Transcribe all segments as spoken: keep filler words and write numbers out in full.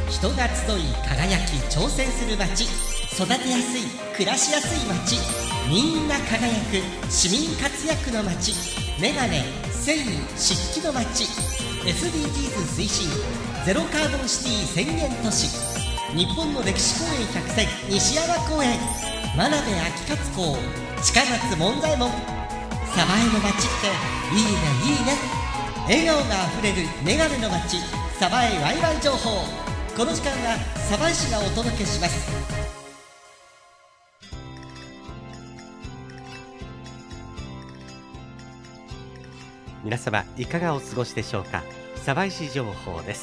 人が集い輝き挑戦する街、育てやすい暮らしやすい街、みんな輝く市民活躍の街、メガネ繊維漆器の街、 エスディージーズ 推進ゼロカーボンシティ宣言都市、日本の歴史公園百選西山公園、真鍋秋勝公、近松門左衛門。鯖江の街っていいねいいね。笑顔があふれるメガネの街、鯖江ワイワイ情報。この時間は鯖江市がお届けします。 皆様いかがお過ごしでしょうか。鯖江市情報です。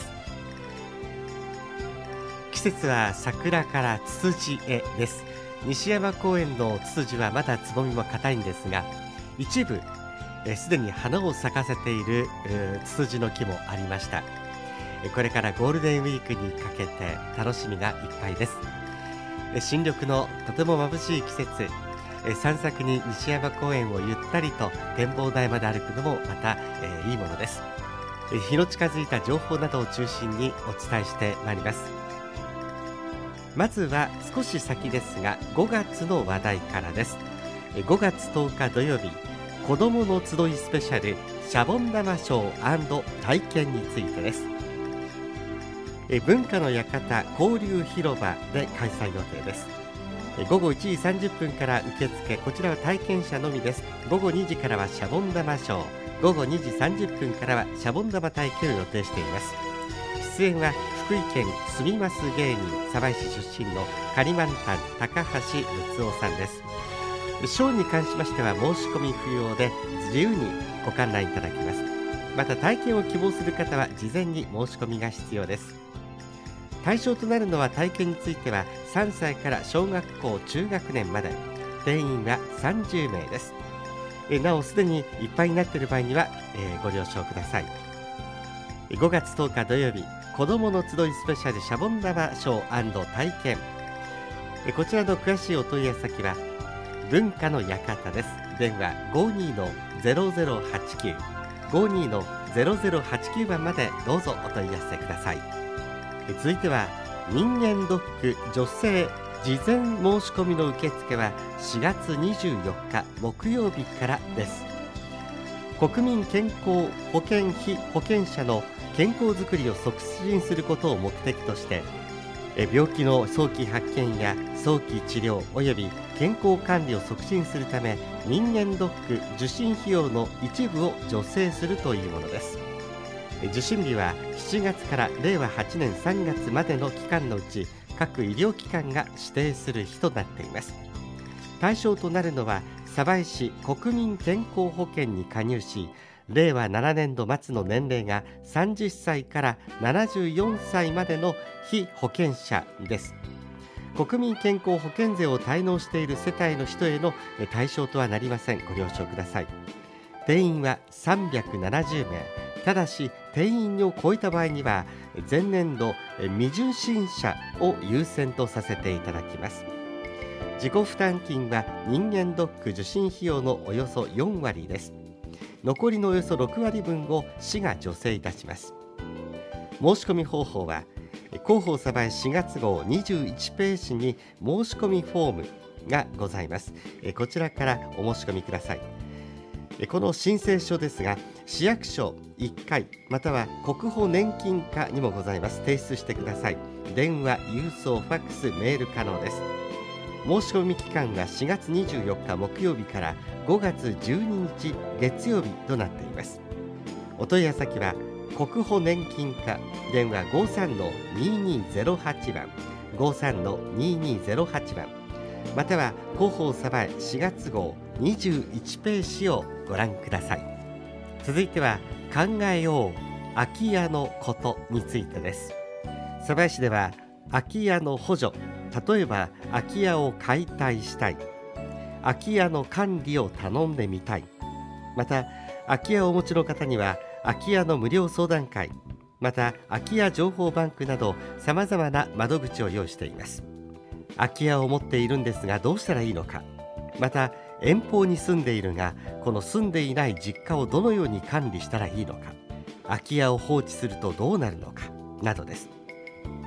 季節は桜からツツジへです。西山公園のツツジはまだつぼみも硬いんですが、一部すでに花を咲かせているツツジの木もありました。これからゴールデンウィークにかけて楽しみがいっぱいです。新緑のとても眩しい季節、散策に西山公園をゆったりと展望台まで歩くのもまた、えー、いいものです。日の近づいた情報などを中心にお伝えしてまいります。まずは少し先ですがごがつの話題からです。ごがつとおか土曜日、子どもの集いスペシャルシャボン玉ショー&体験についてです。文化の館交流広場で開催予定です。ごごいちじさんじゅっぷんから受付、こちらは体験者のみです。ごごにじからはシャボン玉ショー、ごごにじさんじゅっぷんからはシャボン玉体験を予定しています。出演は福井県住みます芸人、鯖江市出身のカリマンタン高橋睦夫さんです。ショーに関しましては申し込み不要で自由にご観覧いただきます。また体験を希望する方は事前に申し込みが必要です。対象となるのは体験についてはさんさいから小学校中学年まで、定員はさんじゅうめいです。えなおすでにいっぱいになっている場合には、えー、ご了承ください。ごがつとおか土曜日、子どもの集いスペシャルシャボン玉ショー&体験、えこちらの詳しいお問い合わせ先は文化の館です。電話 ごーにーのゼロゼロはちきゅう ごーにーのゼロゼロはちきゅう 番までどうぞお問い合わせください。続いては人間ドック女性事前申し込みの受付はしがつにじゅうよっか木曜日からです。国民健康保険費保険者の健康づくりを促進することを目的として、病気の早期発見や早期治療および健康管理を促進するため、人間ドック受診費用の一部を助成するというものです。受診日はしちがつかられいわはちねんさんがつまでの期間のうち、各医療機関が指定する日となっています。対象となるのは鯖江市国民健康保険に加入し、れいわななねんど末の年齢がさんじゅっさいからななじゅうよんさいまでの被保険者です。国民健康保険税を滞納している世帯の人への対象とはなりません。ご了承ください。定員はさんびゃくななじゅうめい。ただし定員を超えた場合には前年度未受診者を優先とさせていただきます。自己負担金は人間ドック受診費用のおよそよんわりです。残りのおよそろくわりぶんを市が助成いたします。申し込み方法は広報鯖江しがつごうにじゅういちページに申し込みフォームがございます。こちらからお申し込みください。この申請書ですが、市役所いっかいまたは国保年金課にもございます。提出してください。電話、郵送、ファックス、メール可能です。申し込み期間はしがつにじゅうよっか木曜日からごがつじゅうににち月曜日となっています。お問い合わせ先は国保年金課、電話 ごーさんのにーにーゼロはち 番 ごーさんのにーにーゼロはち 番、または広報鯖江しがつごうにじゅういちページをご覧ください。続いては考えよう空き家のことについてです。鯖江市では空き家の補助、例えば空き家を解体したい、空き家の管理を頼んでみたい、また空き家をお持ちの方には空き家の無料相談会、また空き家情報バンクなどさまざまな窓口を用意しています。空き家を持っているんですがどうしたらいいのか、また遠方に住んでいるがこの住んでいない実家をどのように管理したらいいのか、空き家を放置するとどうなるのかなどです。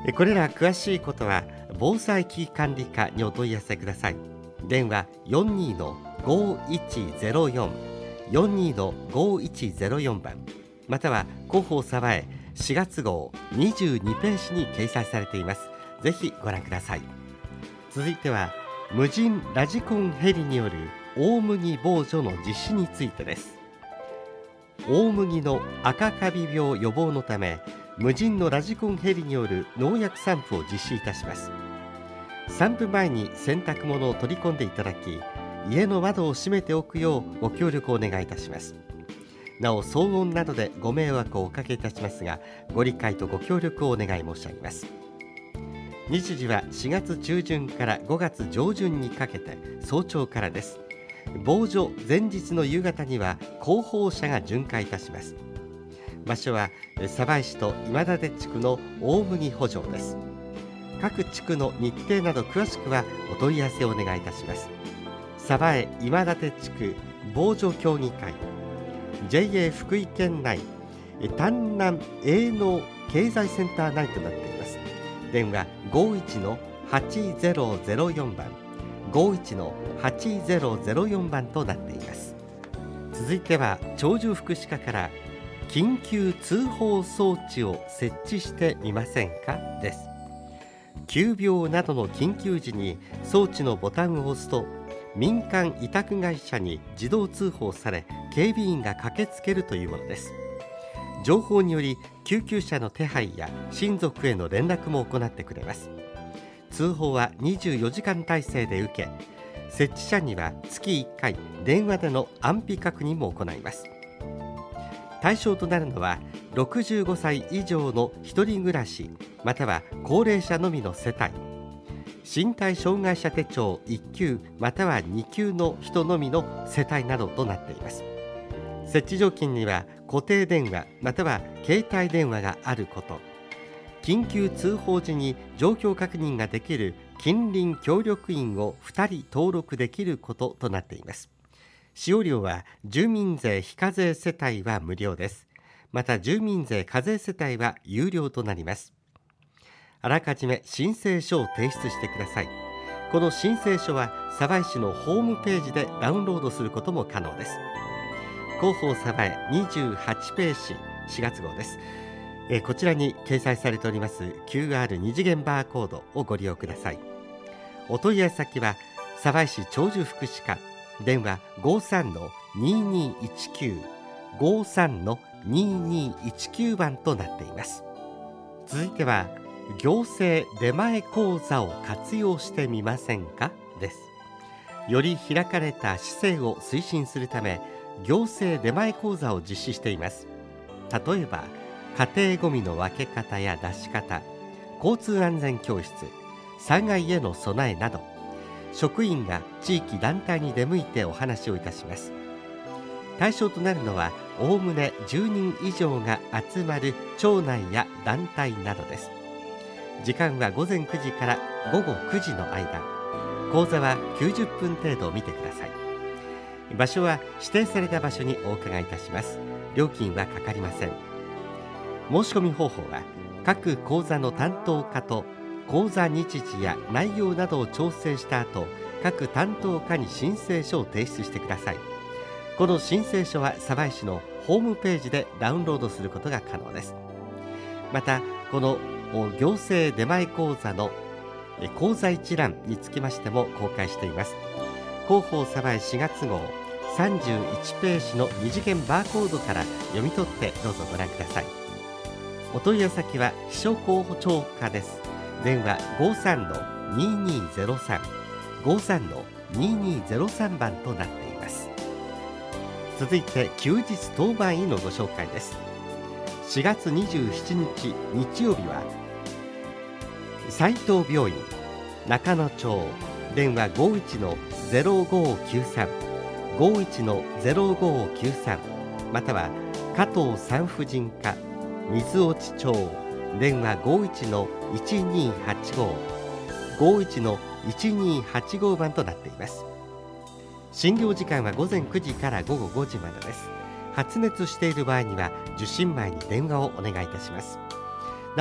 これら詳しいことは防災危機管理課にお問い合わせください。電話 よんにーのごいちゼロよん よんにーのごいちゼロよん 番、または広報さわえしがつごうにじゅうにページに掲載されています。ぜひご覧ください。続いては無人ラジコンヘリによる大麦防除の実施についてです。大麦の赤カビ病予防のため、無人のラジコンヘリによる農薬散布を実施いたします。散布前に洗濯物を取り込んでいただき、家の窓を閉めておくようご協力をお願いいたします。なお騒音などでご迷惑をおかけいたしますが、ご理解とご協力をお願い申し上げます。日時はしがつちゅうじゅんからごがつじょうじゅんにかけて早朝からです。防除前日の夕方には広報車が巡回いたします。場所は鯖江市と今立地区の大麦圃場です。各地区の日程など詳しくはお問い合わせをお願いいたします。鯖江今立地区防除協議会 ジェイエー 福井県内丹南営農経済センター内となっています。電話 ごいちのはちゼロゼロよん 番、ごいちのはちゼロゼロよん 番となっています。続いては長寿福祉課から緊急通報装置を設置してみませんかです。急病などの緊急時に装置のボタンを押すと、民間委託会社に自動通報され、警備員が駆けつけるというものです。情報により救急車の手配や親族への連絡も行ってくれます。通報はにじゅうよじかん体制で受け、設置者には月いっかい電話での安否確認も行います。対象となるのはろくじゅうごさい以上の一人暮らしまたは高齢者のみの世帯、身体障害者手帳いっきゅうまたはにきゅうの人のみの世帯などとなっています。設置条件には固定電話または携帯電話があること、緊急通報時に状況確認ができる近隣協力員をふたり登録できることとなっています。使用料は住民税非課税世帯は無料です。また住民税課税世帯は有料となります。あらかじめ申請書を提出してください。この申請書は鯖江市のホームページでダウンロードすることも可能です。広報鯖江にじゅうはちページしがつごうです。えこちらに掲載されております キューアール 二次元バーコードをご利用ください。お問い合わせ先は鯖江市長寿福祉課、電話 ごさんのにーにーいちきゅう ごさんのにーにーいちきゅう 番となっています。続いては行政出前講座を活用してみませんかです。より開かれた市政を推進するため、行政出前講座を実施しています。例えば家庭ごみの分け方や出し方、交通安全教室、災害への備えなど、職員が地域団体に出向いてお話をいたします。対象となるのはおおむねじゅうにん以上が集まる町内や団体などです。時間はごぜんくじからごごくじの間、講座はきゅうじゅっぷん程度見てください。場所は指定された場所にお伺いいたします。料金はかかりません。申し込み方法は各講座の担当課と講座日時や内容などを調整した後、各担当課に申請書を提出してください。この申請書は鯖江市のホームページでダウンロードすることが可能です。またこの行政出前講座の講座一覧につきましても公開しています。広報鯖江しがつごうさんじゅういちページの二次元バーコードから読み取ってどうぞご覧ください。お問い合わせ先は秘書候補庁課です。電話 ごさんのにーにーゼロさん ごさんのにーにーゼロさん 番となっています。続いて休日当番医のご紹介です。しがつにじゅうしちにち日曜日は斉藤病院中野町、電話 ごいちのゼロごきゅうさん ごいちのゼロごきゅうさん、または加藤産婦人科水落町、電話 ごいちのいちにーはちご ごいちのいちにーはちご 番となっています。診療時間はごぜんくじからごごごじまでです。発熱している場合には受診前に電話をお願いいたします。なお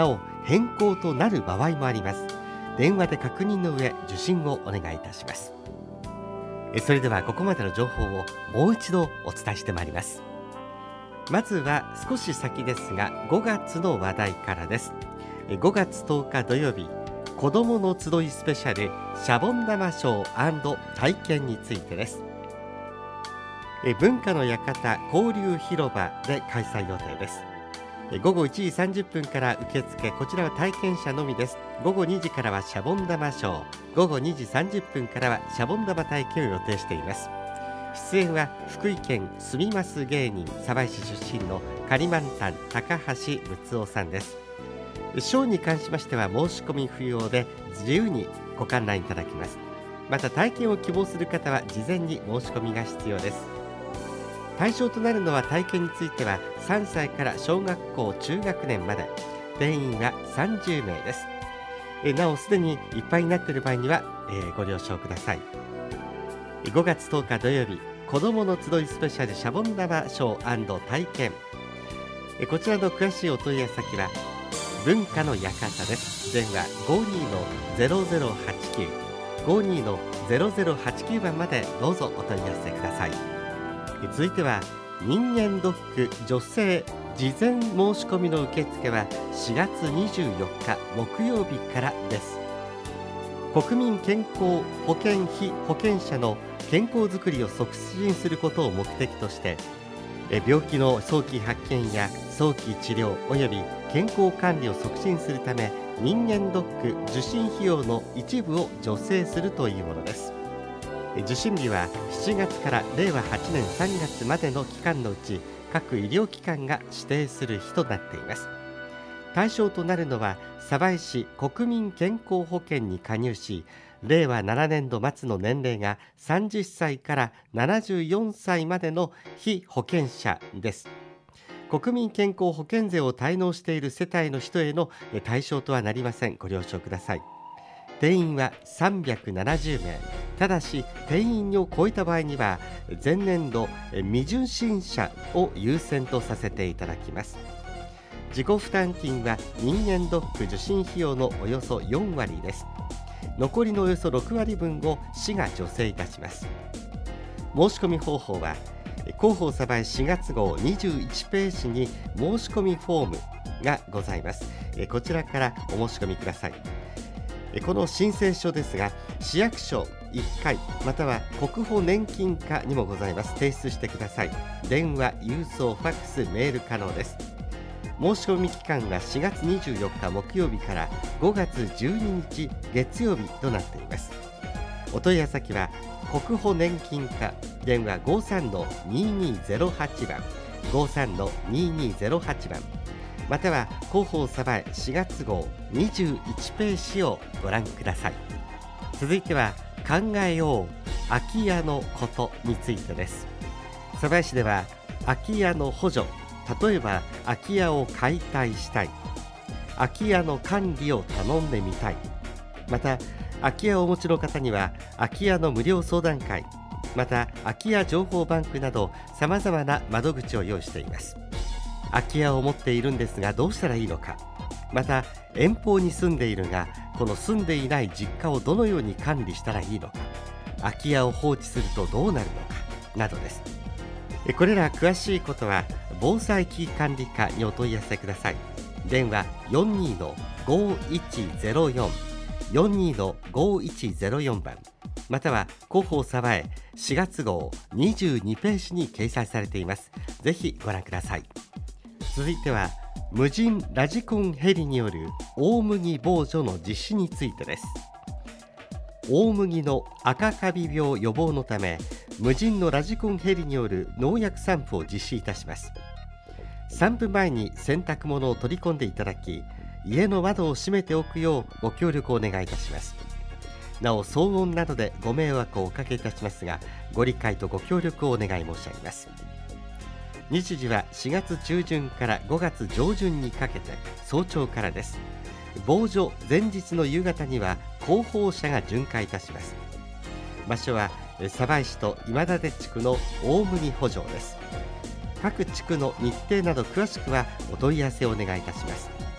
変更となる場合もあります。電話で確認の上受信をお願いいたします。それではここまでの情報をもう一度お伝えしてまいります。まずは少し先ですがごがつの話題からです。ごがつとおか土曜日、子どもの集いスペシャルシャボン玉ショー&体験についてです。文化の館交流広場で開催予定です。ごごいちじさんじゅっぷんから受付、こちらは体験者のみです。ごごにじからはシャボン玉ショー、ごごにじさんじゅっぷんからはシャボン玉体験を予定しています。出演は福井県住みます芸人鯖江市出身のカリマンタン高橋睦夫さんです。ショーに関しましては申し込み不要で自由にご観覧いただきます。また体験を希望する方は事前に申し込みが必要です。対象となるのは体験についてはさんさいから小学校中学年まで、定員はさんじゅうめいです。えなおすでにいっぱいになっている場合には、えー、ご了承ください。ごがつとおか土曜日、子どもの集いスペシャルシャボン玉ショー&体験、えこちらの詳しいお問い合わせ先は文化の館です。電話 ごにーのゼロゼロはちきゅう ごにーのゼロゼロはちきゅうばんまでどうぞお問い合わせください。続いては人間ドック女性事前申し込みの受付はしがつにじゅうよっか木曜日からです。国民健康保険被保険者の健康づくりを促進することを目的として、病気の早期発見や早期治療および健康管理を促進するため、人間ドック受診費用の一部を助成するというものです。受診日はしちがつかられいわはちねんさんがつまでの期間のうち、各医療機関が指定する日となっています。対象となるのは鯖江市国民健康保険に加入し、れいわななねんど末の年齢がさんじゅっさいからななじゅうよんさいまでの被保険者です。国民健康保険税を滞納している世帯の人への対象とはなりません。ご了承ください。定員はさんびゃくななじゅうめい、ただし定員を超えた場合には前年度未受診者を優先とさせていただきます。自己負担金は人間ドック受診費用のおよそよんわりです。残りのおよそろくわりぶんを市が助成いたします。申し込み方法は広報鯖江しがつごうにじゅういちページに申し込みフォームがございます。こちらからお申し込みください。この申請書ですが、市役所いっかいまたは国保年金課にもございます。提出してください。電話、郵送、ファックス、メール可能です。申し込み期間はしがつにじゅうよっか木曜日からごがつじゅうににち月曜日となっています。お問い合わせ先は国保年金課、電話 ごさんのにーにーゼロはちばん ごさんのにーにーゼロはちばん、または広報鯖江しがつごうにじゅういちページをご覧ください。続いては考えよう空き家のことについてです。鯖江市では空き家の補助、例えば空き家を解体したい、空き家の管理を頼んでみたい、また空き家をお持ちの方には空き家の無料相談会、また空き家情報バンクなどさまざまな窓口を用意しています。空き家を持っているんですがどうしたらいいのか、また遠方に住んでいるがこの住んでいない実家をどのように管理したらいいのか、空き家を放置するとどうなるのかなどです。これら詳しいことは防災危機管理課にお問い合わせください。電話 よんにーのごいちゼロよん よんにーのごいちゼロよん 番、または広報鯖江しがつごうにじゅうにページに掲載されています。ぜひご覧ください。続いては無人ラジコンヘリによる大麦防除の実施についてです。大麦の赤カビ病予防のため、無人のラジコンヘリによる農薬散布を実施いたします。散布前に洗濯物を取り込んでいただき、家の窓を閉めておくようご協力をお願いいたします。なお騒音などでご迷惑をおかけいたしますが、ご理解とご協力をお願い申し上げます。日時はしがつちゅうじゅんからごがつじょうじゅんにかけて早朝からです。防除前日の夕方には広報車が巡回いたします。場所は鯖江市と今立地区の大麦補助です。各地区の日程など詳しくはお問い合わせをお願いいたします。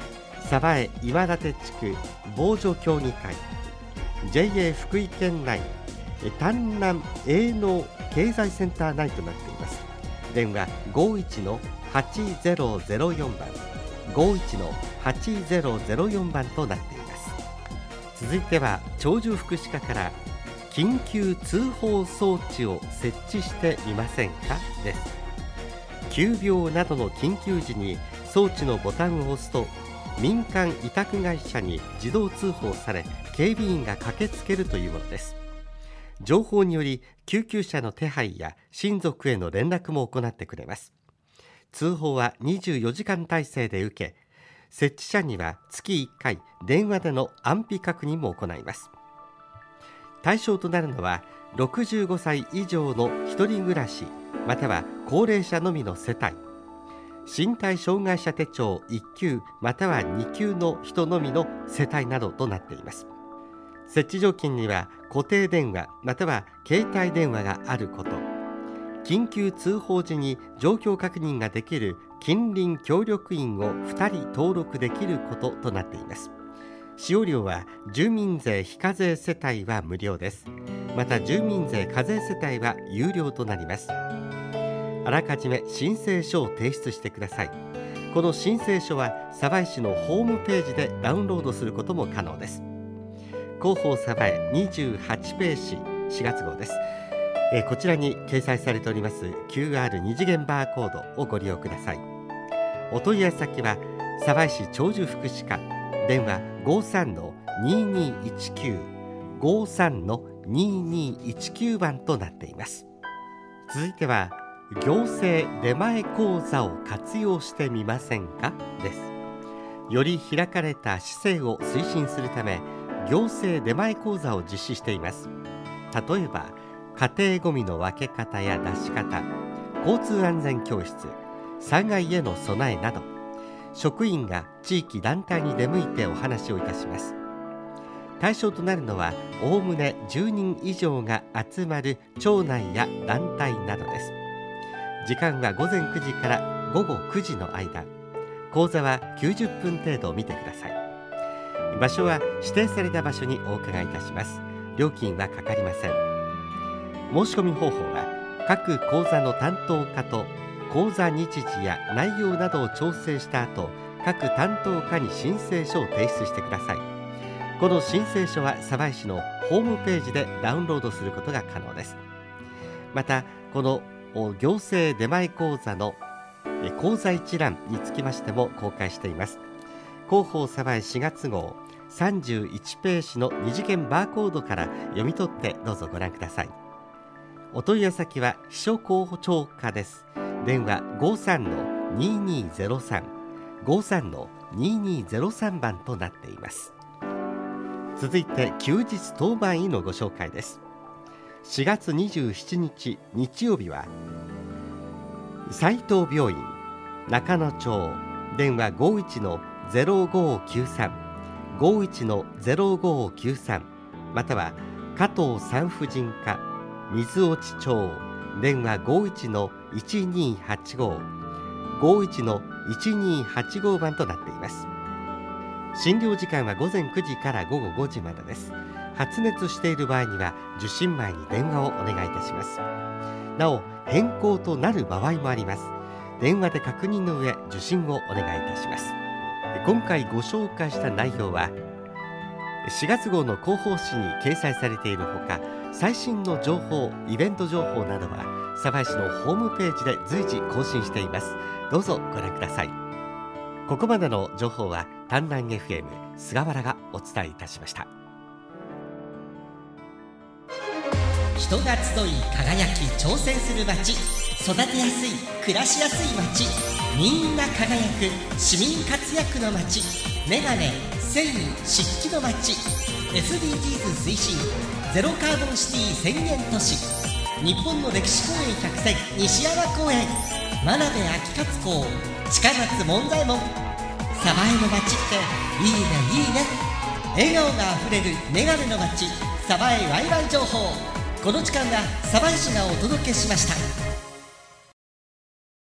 鯖江今立地区防除協議会 ジェイエー 福井県内丹南営農経済センター内となっています。電話 ごーいちのはちゼロゼロよん 番 ごーいちのはちゼロゼロよん 番となっています。続いては長寿福祉課から緊急通報装置を設置してみませんかです。急病などの緊急時に装置のボタンを押すと民間委託会社に自動通報され警備員が駆けつけるというものです。情報により救急車の手配や親族への連絡も行ってくれます。通報はにじゅうよじかん体制で受け、設置者には月いっかい電話での安否確認も行います。対象となるのはろくじゅうごさい以上の一人暮らしまたは高齢者のみの世帯、身体障害者手帳いっきゅうまたはにきゅうの人のみの世帯などとなっています。設置条件には固定電話または携帯電話があること、緊急通報時に状況確認ができる近隣協力員をふたり登録できることとなっています。使用料は住民税非課税世帯は無料です。また住民税課税世帯は有料となります。あらかじめ申請書を提出してください。この申請書は鯖江市のホームページでダウンロードすることも可能です。広報鯖江にじゅうはちページしがつ号です。えー、こちらに掲載されております キューアール 二次元バーコードをご利用ください。お問い合わせ先は鯖江市長寿福祉課、電話 ごーさんのにーにーいちきゅう ごーさんのにーにーいちきゅう 番となっています。続いては行政出前講座を活用してみませんかです。より開かれた市政を推進するため行政出前講座を実施しています。例えば家庭ごみの分け方や出し方、交通安全教室、災害への備えなど、職員が地域団体に出向いてお話をいたします。対象となるのはおおむねじゅうにん以上が集まる町内や団体などです。時間はごぜんくじからごごくじの間、講座はきゅうじゅっぷん程度見てください。場所は指定された場所にお伺いいたします。料金はかかりません。申し込み方法は各講座の担当課と講座日時や内容などを調整した後、各担当課に申請書を提出してください。この申請書は鯖江市のホームページでダウンロードすることが可能です。またこの行政出前講座の講座一覧につきましても公開しています。広報鯖江しがつ号さんじゅういちページの二次元バーコードから読み取ってどうぞご覧ください。お問い合わせ先は秘書広聴課です。電話 ごーさんのにーにーゼロさん ごーさんのにーにーゼロさん 番となっています。続いて休日当番医のご紹介です。しがつにじゅうしちにち日曜日は斉藤病院中野町、電話 ごーいちのゼロごーきゅうさん ごーいちのゼロごーきゅうさん、または加藤産婦人科水落町、電話 ごーいちのいちにーはちごー ごーいちのいちにーはちごー 番となっています。診療時間はごぜんくじからごごごじまでです。発熱している場合には受診前に電話をお願いいたします。なお変更となる場合もあります。電話で確認の上受診をお願いいたします。今回ご紹介した内容はしがつ号の広報誌に掲載されているほか、最新の情報、イベント情報などは鯖江市のホームページで随時更新しています。どうぞご覧ください。ここまでの情報は丹南 エフエム 菅原がお伝えいたしました。 人が集い輝き挑戦する街、育てやすい暮らしやすい街、みんな輝く市民活躍の街、メガネ繊維漆器の街、 エスディージーズ 推進ゼロカーボンシティ宣言都市、日本の歴史公園百選西山公園、真鍋秋勝公、近松門左衛門。鯖江の街っていいねいいね。笑顔があふれるメガネの街、鯖江ワイワイ情報。この時間は鯖江市がお届けしました。